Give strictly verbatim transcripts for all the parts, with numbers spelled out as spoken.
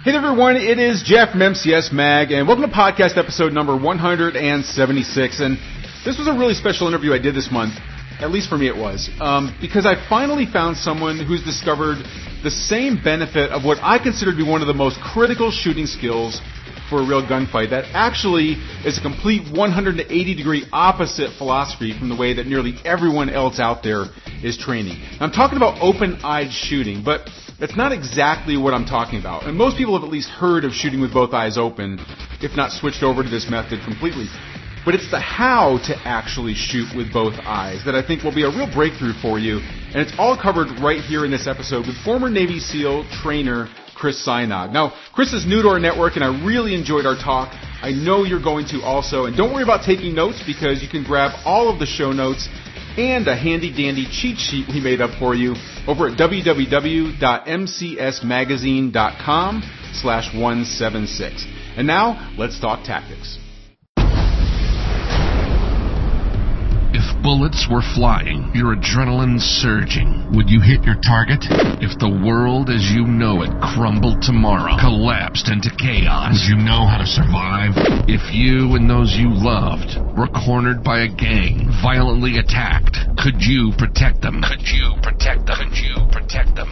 Hey there, everyone, it is Jeff from M C S Mag, and welcome to podcast episode number one hundred seventy-six. And this was a really special interview I did this month, at least for me it was, um, because I finally found someone who's discovered the same benefit of what I consider to be one of the most critical shooting skills for a real gunfight. That actually is a complete one hundred eighty degree opposite philosophy from the way that nearly everyone else out there is training. Now, I'm talking about open-eyed shooting, but that's not exactly what I'm talking about. And most people have at least heard of shooting with both eyes open, if not switched over to this method completely. But it's the how to actually shoot with both eyes that I think will be a real breakthrough for you. And it's all covered right here in this episode with former Navy SEAL trainer Chris Synack. Now, Chris is new to our network, and I really enjoyed our talk. I know you're going to also. And don't worry about taking notes, because you can grab all of the show notes and a handy-dandy cheat sheet we made up for you over at www.mcsmagazine.com slash 176. And now, let's talk tactics. If bullets were flying, your adrenaline surging, would you hit your target? If the world as you know it crumbled tomorrow, collapsed into chaos, would you know how to survive? If you and those you loved were cornered by a gang, violently attacked, could you protect them? Could you protect them? Could you protect them?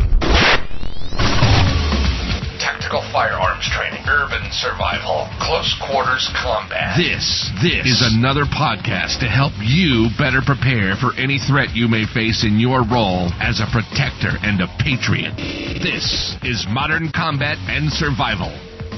Tactical firearms training, urban survival, close quarters combat. This, this is another podcast to help you better prepare for any threat you may face in your role as a protector and a patriot. This is Modern Combat and Survival.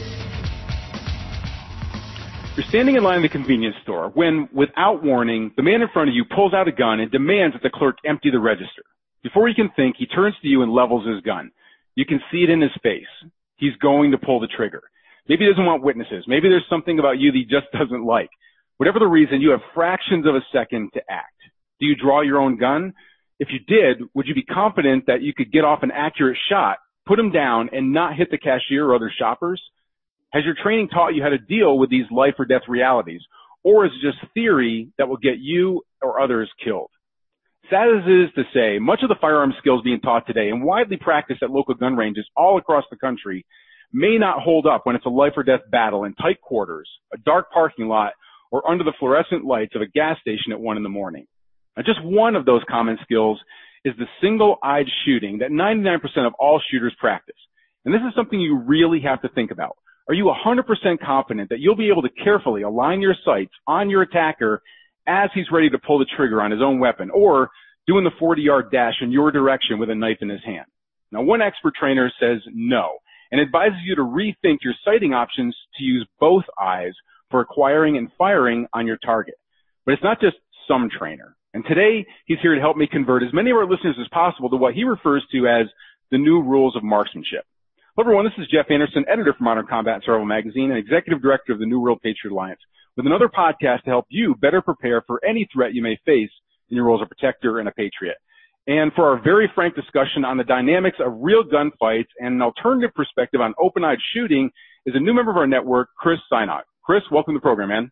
You're standing in line at the convenience store when, without warning, the man in front of you pulls out a gun and demands that the clerk empty the register. Before you can think, he turns to you and levels his gun. You can see it in his face. He's going to pull the trigger. Maybe he doesn't want witnesses. Maybe there's something about you that he just doesn't like. Whatever the reason, you have fractions of a second to act. Do you draw your own gun? If you did, would you be confident that you could get off an accurate shot, put him down, and not hit the cashier or other shoppers? Has your training taught you how to deal with these life or death realities? Or is it just theory that will get you or others killed? Sad as it is to say, much of the firearm skills being taught today and widely practiced at local gun ranges all across the country may not hold up when it's a life or death battle in tight quarters, a dark parking lot, or under the fluorescent lights of a gas station at one in the morning. Now, just one of those common skills is the single-eyed shooting that ninety-nine percent of all shooters practice. And this is something you really have to think about. Are you one hundred percent confident that you'll be able to carefully align your sights on your attacker as he's ready to pull the trigger on his own weapon, or doing the forty-yard dash in your direction with a knife in his hand? Now, one expert trainer says no, and advises you to rethink your sighting options to use both eyes for acquiring and firing on your target. But it's not just some trainer. And today, he's here to help me convert as many of our listeners as possible to what he refers to as the new rules of marksmanship. Hello, everyone. This is Jeff Anderson, editor for Modern Combat and Survival Magazine and executive director of the New World Patriot Alliance, with another podcast to help you better prepare for any threat you may face in your role as a protector and a patriot. And for our very frank discussion on the dynamics of real gunfights and an alternative perspective on open-eyed shooting is a new member of our network, Chris Synack. Chris, welcome to the program, man.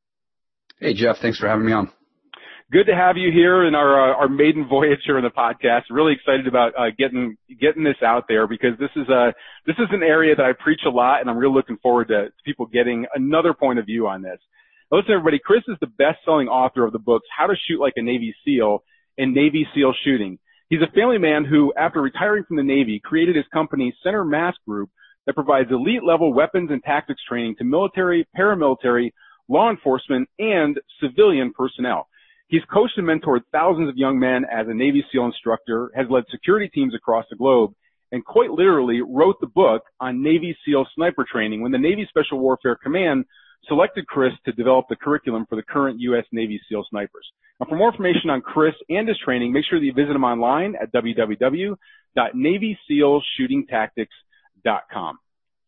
Hey, Jeff. Thanks for having me on. Good to have you here in our uh, our maiden voyage here in the podcast. Really excited about uh, getting getting this out there, because this is a this is an area that I preach a lot, and I'm really looking forward to people getting another point of view on this. Now, listen, everybody, Chris is the best-selling author of the books How to Shoot Like a Navy SEAL and Navy SEAL Shooting. He's a family man who, after retiring from the Navy, created his company Center Mass Group that provides elite-level weapons and tactics training to military, paramilitary, law enforcement, and civilian personnel. He's coached and mentored thousands of young men as a Navy SEAL instructor, has led security teams across the globe, and quite literally wrote the book on Navy SEAL sniper training when the Navy Special Warfare Command selected Chris to develop the curriculum for the current U S Navy SEAL snipers. Now, for more information on Chris and his training, make sure that you visit him online at w w w dot navy seal shooting tactics dot com.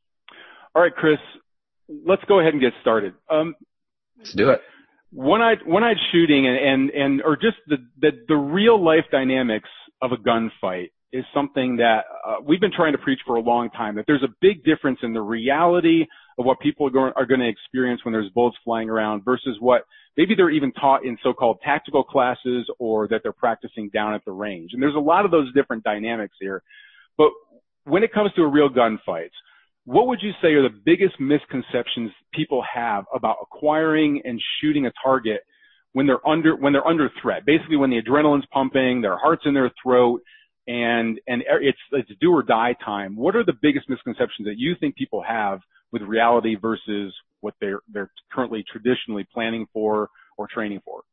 All right, Chris, let's go ahead and get started. Um, let's do it. One-eyed, one-eyed shooting and, and, and, or just the, the, the real life dynamics of a gunfight is something that uh, we've been trying to preach for a long time, that there's a big difference in the reality of what people are going, are going to experience when there's bullets flying around versus what maybe they're even taught in so-called tactical classes or that they're practicing down at the range. And there's a lot of those different dynamics here. But when it comes to a real gunfight, what would you say are the biggest misconceptions people have about acquiring and shooting a target when they're under when they're under threat? Basically, when the adrenaline's pumping, their heart's in their throat, and and it's it's do or die time. What are the biggest misconceptions that you think people have with reality versus what they're they're currently traditionally planning for or training for?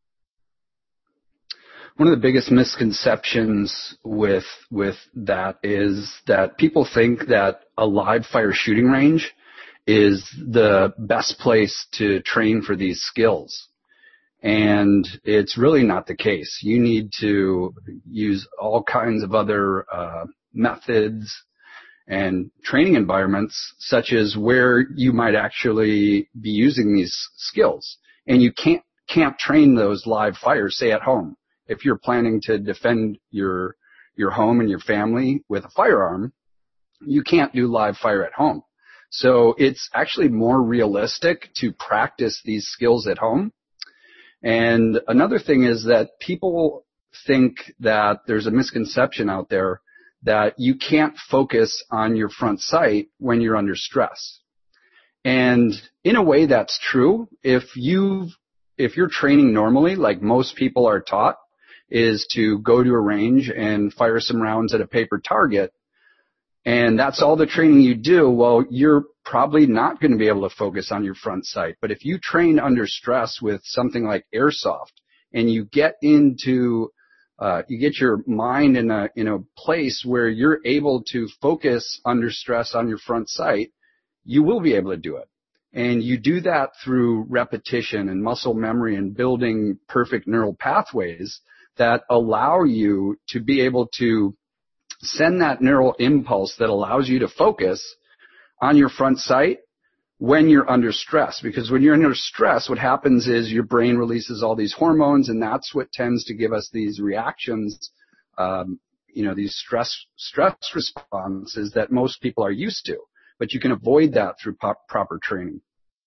One of the biggest misconceptions with with that is that people think that a live fire shooting range is the best place to train for these skills. And it's really not the case. You need to use all kinds of other uh, methods and training environments, such as where you might actually be using these skills. And you can't can't train those live fires, say, at home. If you're planning to defend your your home and your family with a firearm, you can't do live fire at home. So it's actually more realistic to practice these skills at home. And another thing is that people think that there's a misconception out there that you can't focus on your front sight when you're under stress. And in a way, that's true. If you if you're training normally, like most people are taught, is to go to a range and fire some rounds at a paper target, and that's all the training you do, well, you're probably not going to be able to focus on your front sight. But if you train under stress with something like airsoft, and you get into, uh, you get your mind in a in a place where you're able to focus under stress on your front sight, you will be able to do it. And you do that through repetition and muscle memory and building perfect neural pathways that allow you to be able to send that neural impulse that allows you to focus on your front sight when you're under stress. Because when you're under stress, what happens is your brain releases all these hormones, and that's what tends to give us these reactions, um, you know, these stress stress responses that most people are used to. But you can avoid that through pop, proper training.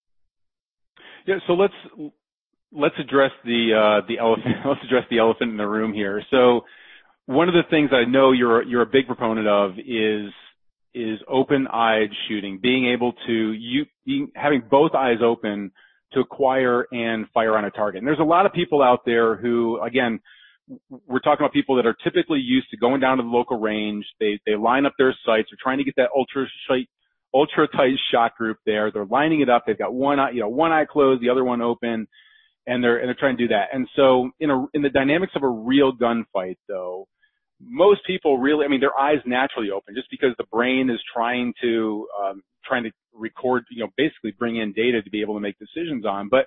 Yeah, so let's let's address the uh, the elephant. Let's address the elephant in the room here. So one of the things I know you're you're a big proponent of is is open-eyed shooting, being able to you being, having both eyes open to acquire and fire on a target. And there's a lot of people out there who, again, we're talking about people that are typically used to going down to the local range. They they line up their sights. They're trying to get that ultra tight, ultra tight shot group there. They're lining it up. They've got one eye, you know, one eye closed, the other one open, and they're and they're trying to do that. And so in a in the dynamics of a real gunfight, though, most people really, I mean, their eyes naturally open just because the brain is trying to um, trying to record, you know, basically bring in data to be able to make decisions on. But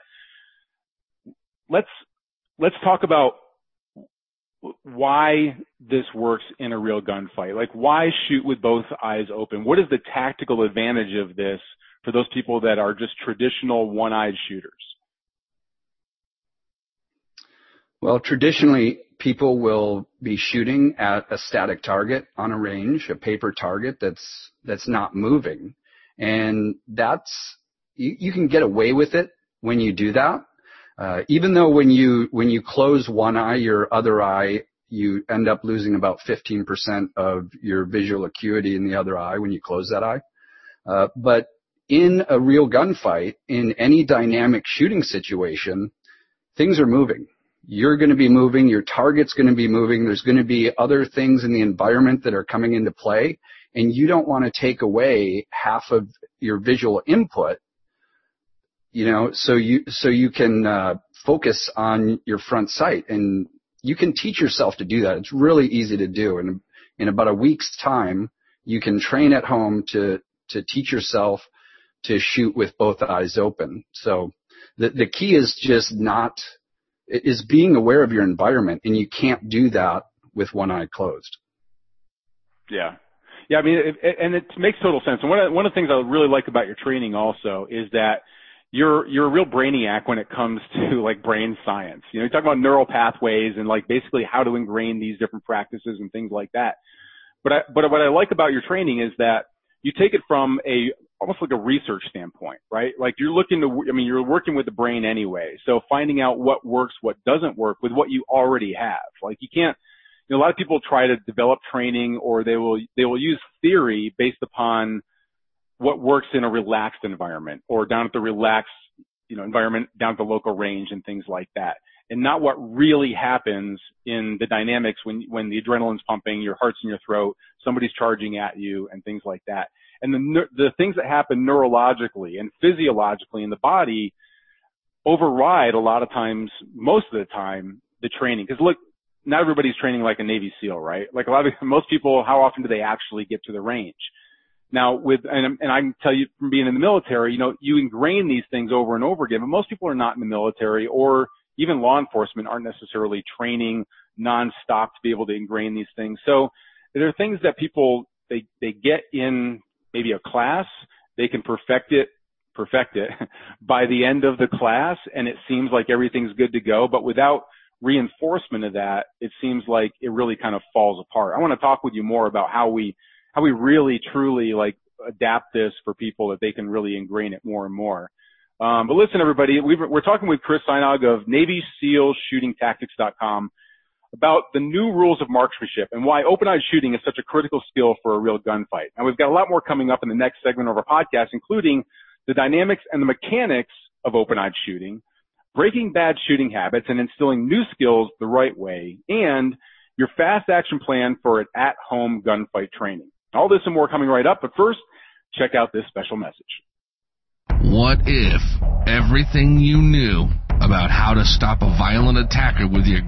let's let's talk about why this works in a real gunfight. Like, why shoot with both eyes open? What is the tactical advantage of this for those people that are just traditional one-eyed shooters? Well, traditionally, people will be shooting at a static target on a range, a paper target that's that's not moving. And that's, you, you can get away with it when you do that. Uh, even though when you when you close one eye, your other eye, you end up losing about fifteen percent of your visual acuity in the other eye when you close that eye. Uh, but in a real gunfight, in any dynamic shooting situation, things are moving. You're going to be moving. Your target's going to be moving. There's going to be other things in the environment that are coming into play, and you don't want to take away half of your visual input, you know, so you so you can uh, focus on your front sight, and you can teach yourself to do that. It's really easy to do, and in about a week's time, you can train at home to to teach yourself to shoot with both eyes open. So the the key is just not. is being aware of your environment, and you can't do that with one eye closed. Yeah. Yeah, I mean, it, it, and it makes total sense. And one of, one of the things I really like about your training also is that you're, you're a real brainiac when it comes to like brain science. You know, you talk about neural pathways and like basically how to ingrain these different practices and things like that. But I, but what I like about your training is that you take it from a, almost like a research standpoint, right? Like you're looking to, I mean, you're working with the brain anyway. So finding out what works, what doesn't work with what you already have. Like you can't, you know, a lot of people try to develop training, or they will, they will use theory based upon what works in a relaxed environment or down at the relaxed, you know, environment down at the local range and things like that. And not what really happens in the dynamics when, when the adrenaline's pumping, your heart's in your throat, somebody's charging at you and things like that. And the, the things that happen neurologically and physiologically in the body override a lot of times, most of the time, the training. Because look, not everybody's training like a Navy SEAL, right? Like a lot of, most people, how often do they actually get to the range? Now with, and, and I can tell you from being in the military, you know, you ingrain these things over and over again, but most people are not in the military, or even law enforcement aren't necessarily training nonstop to be able to ingrain these things. So there are things that people, they, they get in maybe a class, they can perfect it, perfect it by the end of the class, and it seems like everything's good to go. But without reinforcement of that, it seems like it really kind of falls apart. I want to talk with you more about how we, how we really truly like adapt this for people that they can really ingrain it more and more. Um, but listen, everybody, we've, we're talking with Chris Sinog of Navy SEAL Shooting Tactics dot com about the new rules of marksmanship and why open-eyed shooting is such a critical skill for a real gunfight. And we've got a lot more coming up in the next segment of our podcast, including the dynamics and the mechanics of open-eyed shooting, breaking bad shooting habits and instilling new skills the right way, and your fast action plan for an at-home gunfight training. All this and more coming right up, but first, check out this special message. What if everything you knew about how to stop a violent attacker with your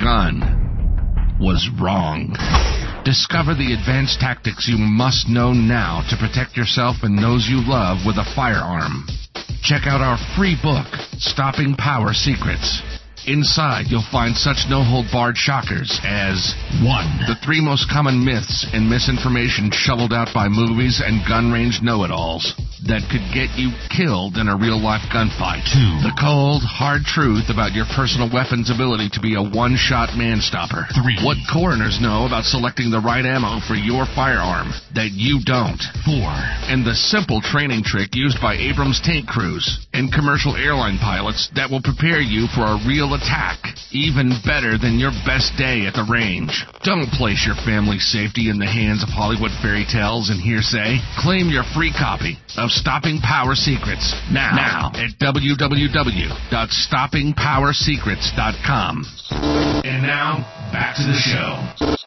gun was wrong? Discover the advanced tactics you must know now to protect yourself and those you love with a firearm. Check out our free book, Stopping Power Secrets. Inside, you'll find such no-hold-barred shockers as one. The three most common myths and misinformation shoveled out by movies and gun range know-it-alls that could get you killed in a real-life gunfight. Two. The cold, hard truth about your personal weapon's ability to be a one-shot man-stopper. Three. What coroners know about selecting the right ammo for your firearm that you don't. Four. And the simple training trick used by Abrams tank crews and commercial airline pilots that will prepare you for a real attack, even better than your best day at the range. Don't place your family's safety in the hands of Hollywood fairy tales and hearsay. Claim your free copy of Stopping Power Secrets now, now at w w w dot stopping power secrets dot com. And now, back to the show.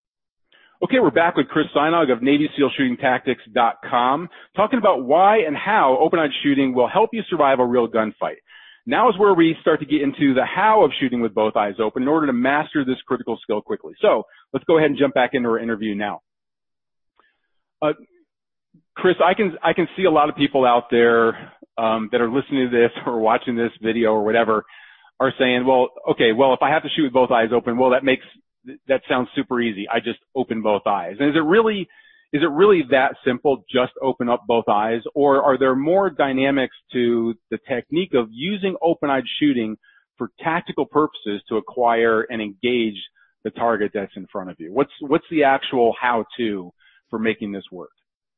Okay, we're back with Chris Sinog of Navy SEAL Shooting Tactics dot com, talking about why and how open-eyed shooting will help you survive a real gunfight. Now is where we start to get into the how of shooting with both eyes open in order to master this critical skill quickly. So let's go ahead and jump back into our interview now. Uh, Chris, I can I can see a lot of people out there um, that are listening to this or watching this video or whatever are saying, well, okay, well, if I have to shoot with both eyes open, well, that makes that sounds super easy. I just open both eyes. And is it really Is it really that simple, just open up both eyes, or are there more dynamics to the technique of using open-eyed shooting for tactical purposes to acquire and engage the target that's in front of you? What's what's the actual how-to for making this work?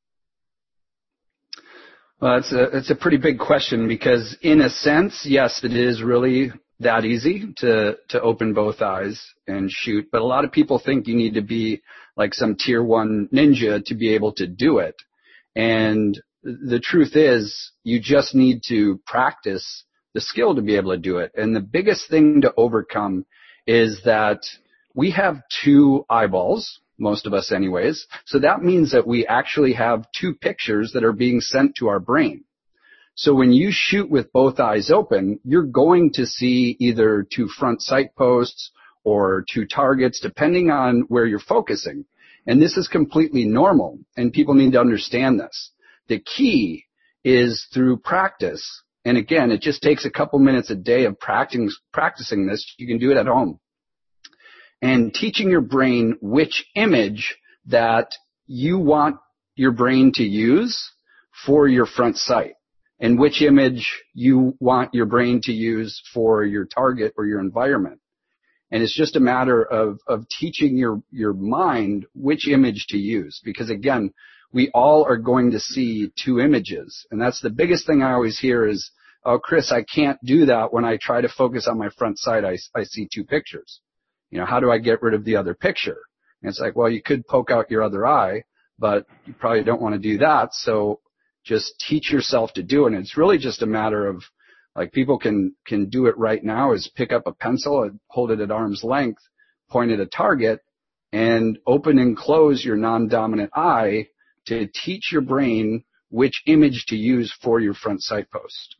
Well, it's a it's a pretty big question because, in a sense, yes, it is really that easy to to open both eyes and shoot. But a lot of people think you need to be like some tier one ninja to be able to do it. And the truth is, you just need to practice the skill to be able to do it. And the biggest thing to overcome is that we have two eyeballs, most of us anyways. So that means that we actually have two pictures that are being sent to our brain. So when you shoot with both eyes open, you're going to see either two front sight posts or two targets, depending on where you're focusing. And this is completely normal, and people need to understand this. The key is through practice. And again, it just takes a couple minutes a day of practicing, practicing this. You can do it at home. And teaching your brain which image that you want your brain to use for your front sight, and which image you want your brain to use for your target or your environment. And it's just a matter of, of teaching your, your mind which image to use. Because again, we all are going to see two images. And that's the biggest thing I always hear is, oh, Chris, I can't do that when I try to focus on my front sight. I, I see two pictures. You know, how do I get rid of the other picture? And it's like, well, you could poke out your other eye, but you probably don't want to do that. So just teach yourself to do it. And it's really just a matter of, like, people can, can do it right now, is pick up a pencil and hold it at arm's length, point at a target, and open and close your non-dominant eye to teach your brain which image to use for your front sight post.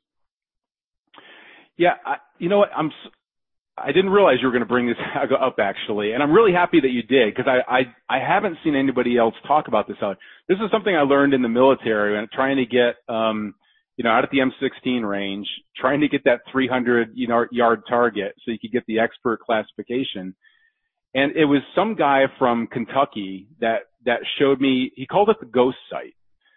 Yeah, I, you know what? I'm. I didn't realize you were going to bring this up, actually, and I'm really happy that you did, because I, I I haven't seen anybody else talk about this out. This is something I learned in the military and trying to get um you know out at the M sixteen range, trying to get that three hundred you know yard target so you could get the expert classification. And it was some guy from Kentucky that that showed me. He called it the ghost sight,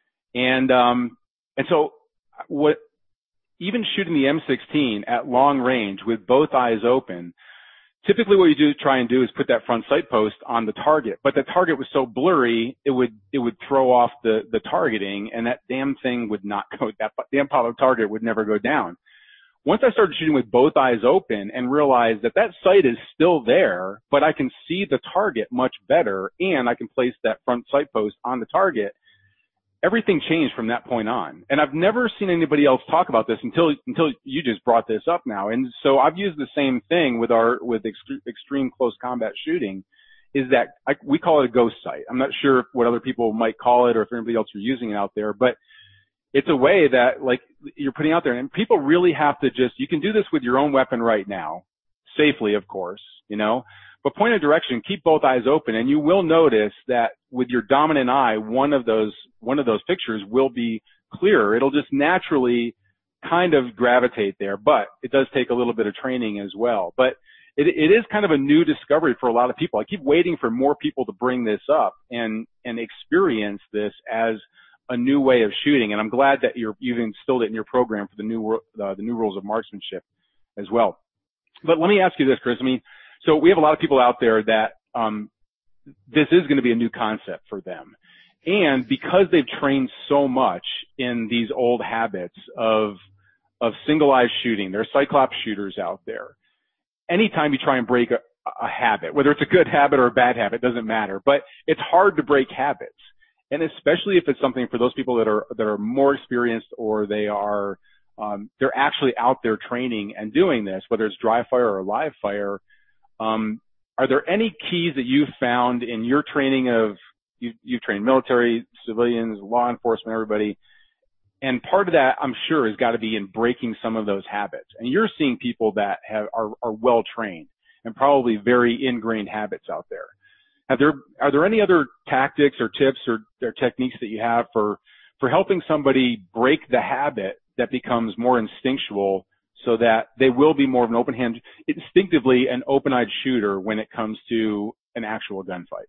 and um and so what. Even shooting the M sixteen at long range with both eyes open, typically what you do try and do is put that front sight post on the target. But the target was so blurry, it would it would throw off the the targeting, and that damn thing would not go. That damn Apollo target would never go down. Once I started shooting with both eyes open and realized that that sight is still there, but I can see the target much better, and I can place that front sight post on the target, everything changed from that point on. And I've never seen anybody else talk about this until until you just brought this up now. And so I've used the same thing with our with ext- extreme close combat shooting, is that I, we call it a ghost sight. I'm not sure what other people might call it or if anybody else are using it out there, but it's a way that, like, you're putting out there, and people really have to just, you can do this with your own weapon right now, safely, of course, you know, but point of direction, keep both eyes open, and you will notice that with your dominant eye, one of those, one of those pictures will be clearer. It'll just naturally kind of gravitate there, but it does take a little bit of training as well. But it, it is kind of a new discovery for a lot of people. I keep waiting for more people to bring this up and, and experience this as a new way of shooting. And I'm glad that you're, you've instilled it in your program for the new, uh, the new rules of marksmanship as well. But let me ask you this, Chris. I mean, so we have a lot of people out there that um, this is going to be a new concept for them. And because they've trained so much in these old habits of of single-eye shooting, there are Cyclops shooters out there. Anytime you try and break a, a habit, whether it's a good habit or a bad habit, doesn't matter. But it's hard to break habits. And especially if it's something for those people that are that are more experienced, or they are um, they're actually out there training and doing this, whether it's dry fire or live fire. Um, are there any keys that you've found in your training of, you, you've trained military, civilians, law enforcement, everybody, and part of that, I'm sure, has got to be in breaking some of those habits. And you're seeing people that have, are, are well trained and probably very ingrained habits out there. Have there, are there any other tactics or tips or, or techniques that you have for, for helping somebody break the habit that becomes more instinctual, so that they will be more of an open hand, instinctively an open-eyed shooter when it comes to an actual gunfight?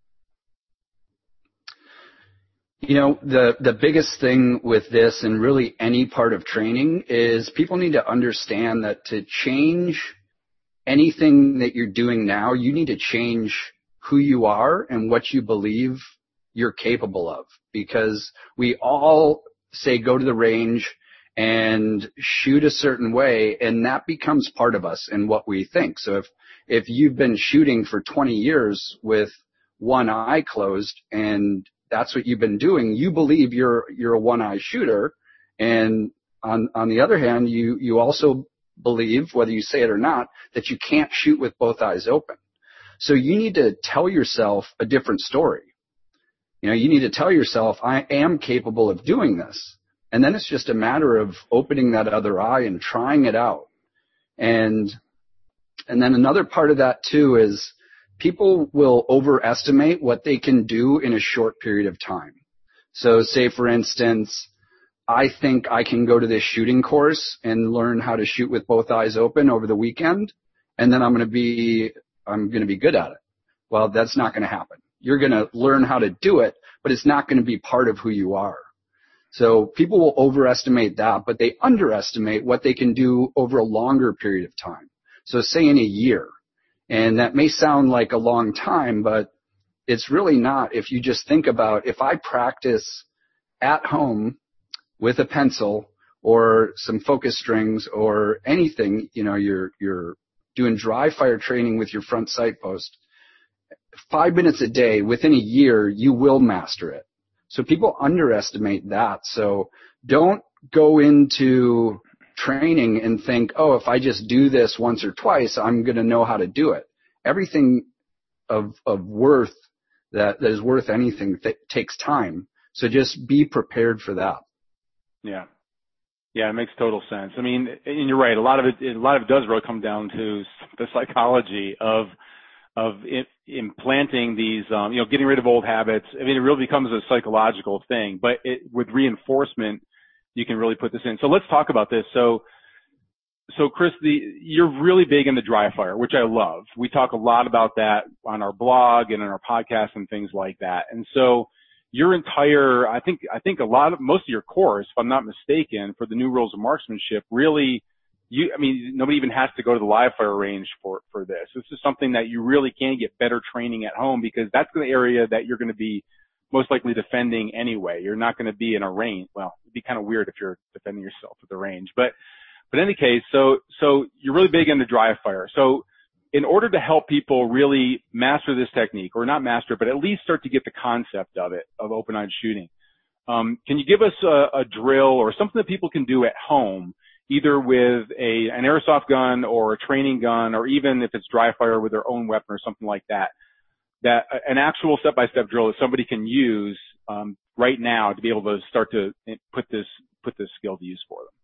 You know, the, the biggest thing with this, and really any part of training, is people need to understand that to change anything that you're doing now, you need to change who you are and what you believe you're capable of. Because we all say go to the range and shoot a certain way, and that becomes part of us and what we think. So if, if you've been shooting for twenty years with one eye closed and that's what you've been doing, you believe you're, you're a one-eye shooter. And on, on the other hand, you, you also believe, whether you say it or not, that you can't shoot with both eyes open. So you need to tell yourself a different story. You know, you need to tell yourself, I am capable of doing this. And then it's just a matter of opening that other eye and trying it out. And, and then another part of that too is people will overestimate what they can do in a short period of time. So say, for instance, I think I can go to this shooting course and learn how to shoot with both eyes open over the weekend, and then I'm going to be, I'm going to be good at it. Well, that's not going to happen. You're going to learn how to do it, but it's not going to be part of who you are. So people will overestimate that, but they underestimate what they can do over a longer period of time. So say in a year. And that may sound like a long time, but it's really not. If you just think about, if I practice at home with a pencil or some focus strings or anything, you know, you're, you're doing dry fire training with your front sight post, five minutes a day, within a year, you will master it. So people underestimate that. So don't go into training and think, oh, if I just do this once or twice, I'm going to know how to do it. Everything of, of worth that, that is worth anything th- takes time. So just be prepared for that. Yeah. Yeah, it makes total sense. I mean, and you're right. A lot of it, a lot of it does really come down to the psychology of, of it, implanting these, um, you know, getting rid of old habits. I mean, it really becomes a psychological thing, but it, with reinforcement, you can really put this in. So let's talk about this. So, so Chris, the, you're really big in the dry fire, which I love. We talk a lot about that on our blog and on our podcast and things like that. And so your entire, I think, I think a lot of, most of your course, if I'm not mistaken, for the new rules of marksmanship, really, you, I mean, nobody even has to go to the live fire range for, for this. This is something that you really can get better training at home, because that's the area that you're going to be most likely defending anyway. You're not going to be in a range. Well, it'd be kind of weird if you're defending yourself at the range, but, but in any case, so, so you're really big into dry fire. So in order to help people really master this technique, or not master, but at least start to get the concept of it, of open-eyed shooting, um, can you give us a, a drill or something that people can do at home, either with a, an airsoft gun or a training gun, or even if it's dry fire with their own weapon or something like that, that an actual step-by-step drill that somebody can use um, right now to be able to start to put this put this skill to use for them?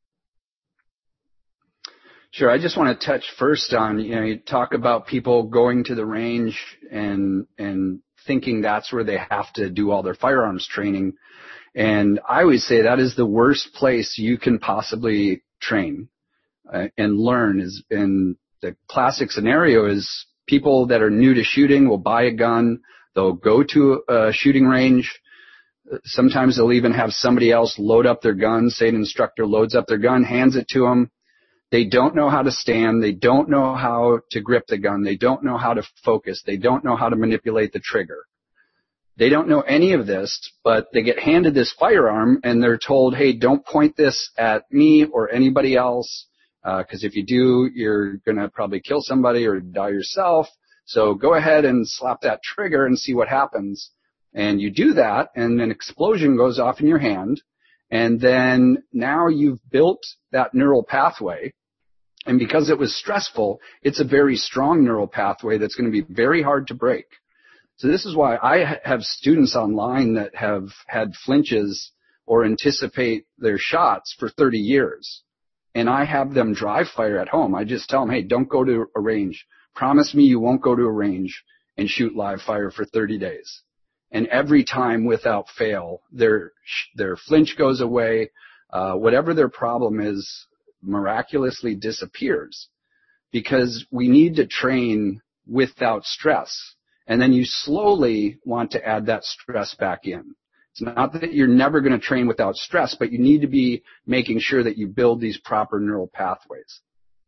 Sure. I just want to touch first on, you know, you talk about people going to the range and and thinking that's where they have to do all their firearms training. And I always say that is the worst place you can possibly train uh, and learn. Is in the classic scenario is people that are new to shooting will buy a gun, they'll go to a shooting range. Sometimes they'll even have somebody else load up their gun, say an instructor loads up their gun, hands it to them. They don't know how to stand. They don't know how to grip the gun. They don't know how to focus. They don't know how to manipulate the trigger. They don't know any of this, but they get handed this firearm and they're told, hey, don't point this at me or anybody else, because uh, if you do, you're going to probably kill somebody or die yourself. So go ahead and slap that trigger and see what happens. And you do that, and an explosion goes off in your hand. And then now you've built that neural pathway. And because it was stressful, it's a very strong neural pathway that's going to be very hard to break. So this is why I have students online that have had flinches or anticipate their shots for thirty years. And I have them dry fire at home. I just tell them, hey, don't go to a range. Promise me you won't go to a range and shoot live fire for thirty days. And every time without fail, their their flinch goes away. Uh, whatever their problem is miraculously disappears, because we need to train without stress. And then you slowly want to add that stress back in. It's not that you're never going to train without stress, but you need to be making sure that you build these proper neural pathways.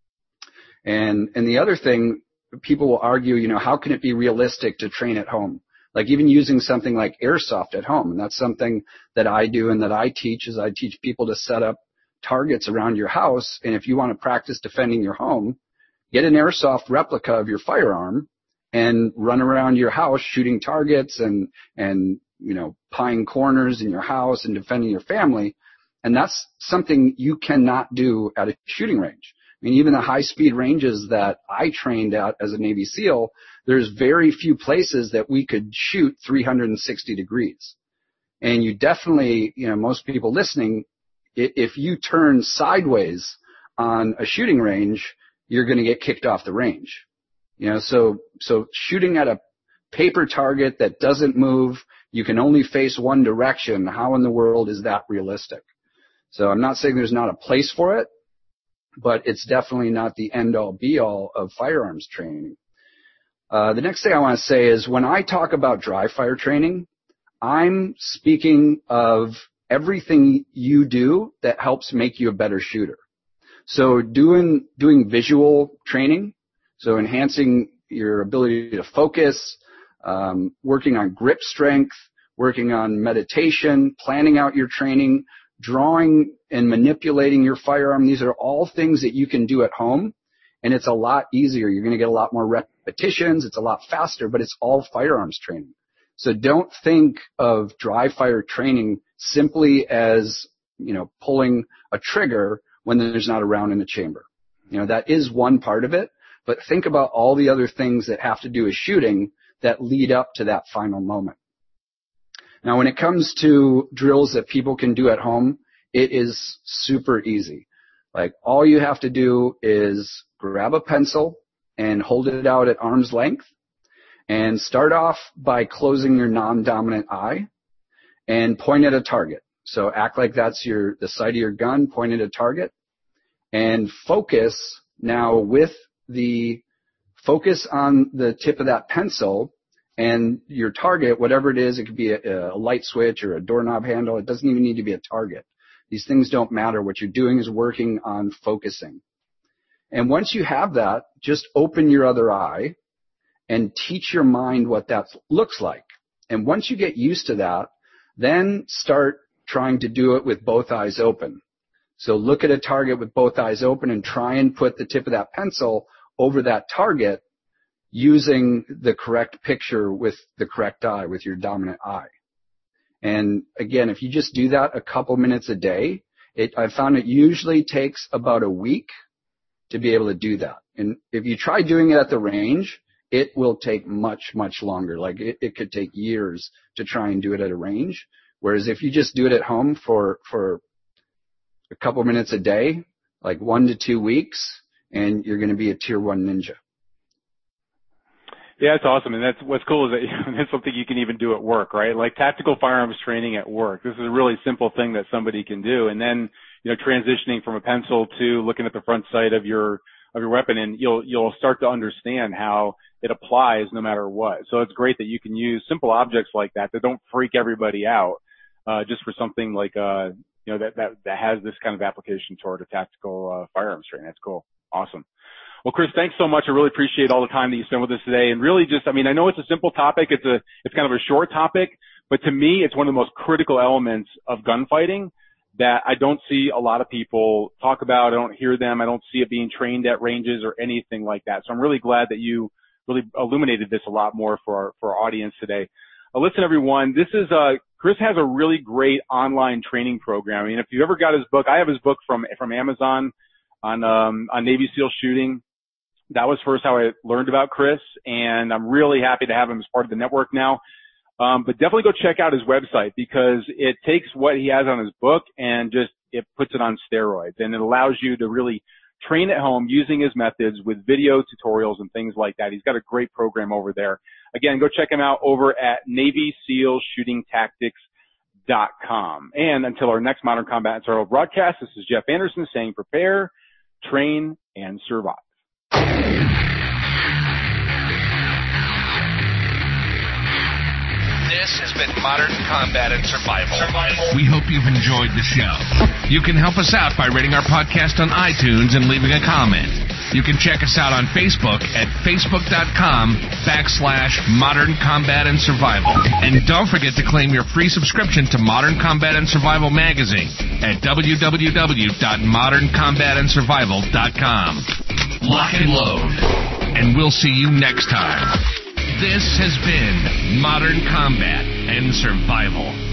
And, and the other thing, people will argue, you know, how can it be realistic to train at home? Like even using something like airsoft at home. And that's something that I do and that I teach is I teach people to set up targets around your house. And if you want to practice defending your home, get an airsoft replica of your firearm and run around your house shooting targets and, and, you know, pieing corners in your house and defending your family. And that's something you cannot do at a shooting range. I mean, even the high-speed ranges that I trained at as a Navy SEAL, there's very few places that we could shoot three hundred sixty degrees. And you definitely, you know, most people listening, if you turn sideways on a shooting range, you're going to get kicked off the range. You know, so, so shooting at a paper target that doesn't move, you can only face one direction. How in the world is that realistic? So I'm not saying there's not a place for it, but it's definitely not the end-all, be-all of firearms training. Uh, the next thing I want to say is when I talk about dry fire training, I'm speaking of everything you do that helps make you a better shooter. So doing doing visual training, so enhancing your ability to focus, um, working on grip strength, working on meditation, planning out your training, drawing and manipulating your firearm. These are all things that you can do at home, and it's a lot easier. You're going to get a lot more repetitions. It's a lot faster, but it's all firearms training. So don't think of dry fire training simply as, you know, pulling a trigger when there's not a round in the chamber. You know, that is one part of it, but think about all the other things that have to do with shooting that lead up to that final moment. Now, when it comes to drills that people can do at home, it is super easy. Like, all you have to do is grab a pencil and hold it out at arm's length and start off by closing your non-dominant eye and point at a target. So act like that's your the sight of your gun, point at a target, and focus now with the focus on the tip of that pencil and your target, whatever it is. It could be a, a light switch or a doorknob handle. It doesn't even need to be a target. These things don't matter. What you're doing is working on focusing. And once you have that, just open your other eye and teach your mind what that looks like. And once you get used to that, then start trying to do it with both eyes open. So look at a target with both eyes open and try and put the tip of that pencil over that target using the correct picture with the correct eye, with your dominant eye. And again, if you just do that a couple minutes a day, it, I found it usually takes about a week to be able to do that. And if you try doing it at the range, it will take much, much longer. Like it, it could take years to try and do it at a range. Whereas if you just do it at home for, for a couple minutes a day, like one to two weeks, and you're going to be a tier one ninja. Yeah, it's awesome. And that's what's cool is that, you know, that's something you can even do at work, right? Like tactical firearms training at work. This is a really simple thing that somebody can do. And then, you know, transitioning from a pencil to looking at the front sight of your, of your weapon, and you'll, you'll start to understand how it applies no matter what. So it's great that you can use simple objects like that that don't freak everybody out, uh, just for something like, uh, you know, that, that, that has this kind of application toward a tactical, uh, firearms training. That's cool. Awesome. Well, Chris, thanks so much. I really appreciate all the time that you spent with us today. And really just, I mean, I know it's a simple topic. It's a, it's kind of a short topic, but to me, it's one of the most critical elements of gunfighting that I don't see a lot of people talk about. I don't hear them. I don't see it being trained at ranges or anything like that. So I'm really glad that you really illuminated this a lot more for our, for our audience today. Uh, listen, everyone, this is, uh, Chris has a really great online training program. I mean, if you've ever got his book, I have his book from, from Amazon on, um, on Navy SEAL shooting. That was first how I learned about Chris, and I'm really happy to have him as part of the network now. Um, but definitely go check out his website because it takes what he has on his book and just it puts it on steroids, and it allows you to really train at home using his methods with video tutorials and things like that. He's got a great program over there. Again, go check him out over at Navy SEAL Shooting Tactics dot com. And until our next Modern Combat and Survival broadcast, this is Jeff Anderson saying prepare, train, and survive. This has been Modern Combat and Survival. Survival. We hope you've enjoyed the show. You can help us out by rating our podcast on iTunes and leaving a comment. You can check us out on Facebook at facebook.com backslash Modern Combat and Survival. And don't forget to claim your free subscription to Modern Combat and Survival magazine at w w w dot modern combat and survival dot com. Lock and load. And we'll see you next time. This has been Modern Combat and Survival.